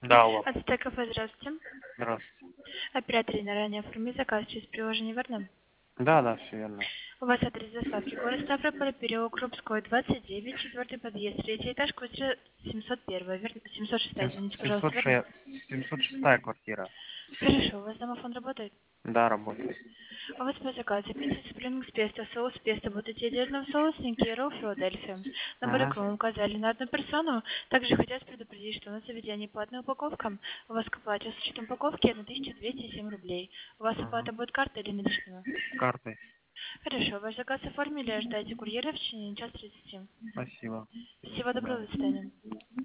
Да, алло. От Стеков, здравствуйте. Здравствуйте. Оператор на ранее оформить заказ через приложение, верно? Да, да, все верно. У вас адрес доставки город Ставрополь, переулок Крупской, 29, четвертый подъезд, третий этаж, квартира 701, верно? 706, извините, пожалуйста, верно? 706 квартира. Хорошо, у вас домофон работает? Да, работает. У вас по заказу пицца спрингс песто, соус песто, будете отдельно в соусники и ролл Филадельфия. Наборы Ага. к вам указали на одну персону. Также хотелось предупредить, что у нас заведение платная упаковка. У вас к оплате с учетом упаковки 1207 рублей. У вас Ага. оплата будет картой или наличными? С картой. Хорошо, ваш заказ оформили, ожидайте курьера в течение часа 30. Спасибо. Всего доброго, Да. до свидания.